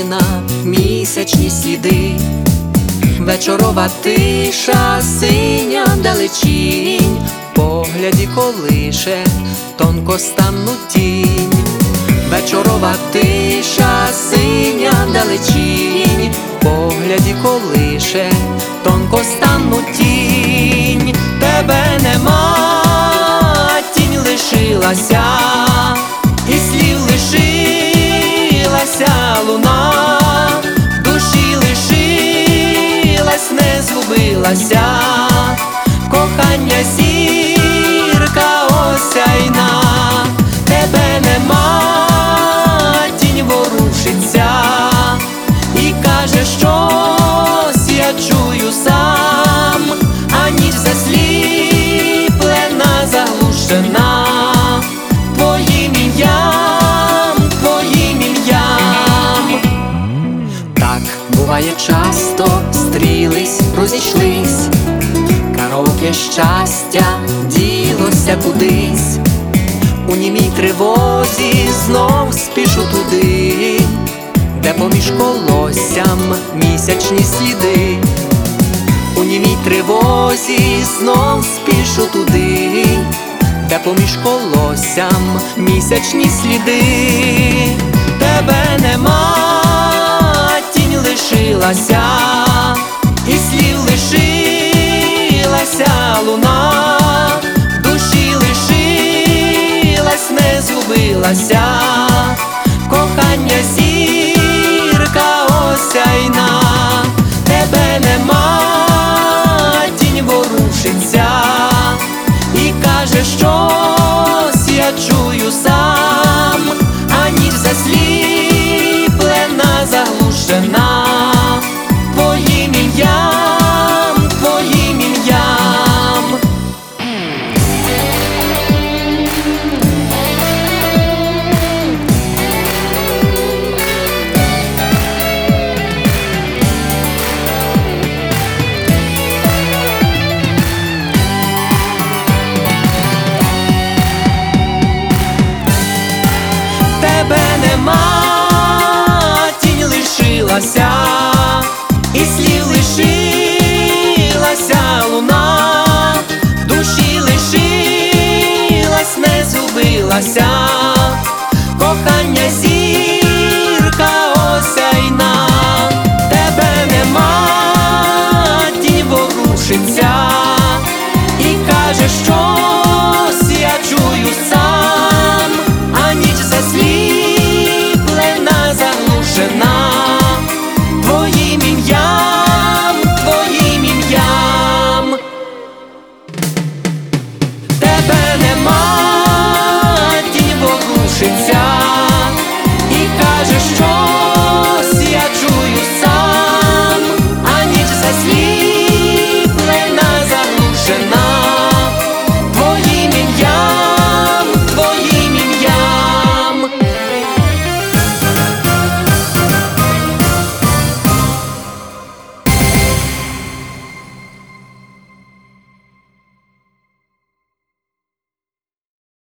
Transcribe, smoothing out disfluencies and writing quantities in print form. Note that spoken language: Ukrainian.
луна, місячні сліди, вечорова тиша, синя далечінь, в погляді колише тонкостанну тінь. Вечорова тиша, синя далечінь, в погляді колише тонкостанну тінь. Тебе нема, тінь лишилася, і слів лишилася луна, в душі лишилась, не згубилася, кохання зірка осяйна. Тебе нема, тінь ворушиться і каже щось, я чую сам, а ніч засліплена, заглушена твоїм ім'ям, твоїм ім'ям. Так буває часто, стрілись, розійшлись, караоке щастя ділося кудись. У німій тривозі знов спішу туди, де поміж колоссям місячні сліди. У німій тривозі знов спішу туди, де поміж колоссям місячні сліди. Тебе нема, тінь лишилася, і слів лишилася луна, в душі лишилась, не згубилася, кохання зірка осяйна. Тебе нема, тінь ворушиться і каже щось, я чую сам, а ніч засліплена, заглушена твоїм ім'ям, твоїм ім'ям. Тебе нема, тінь лишилася, і слід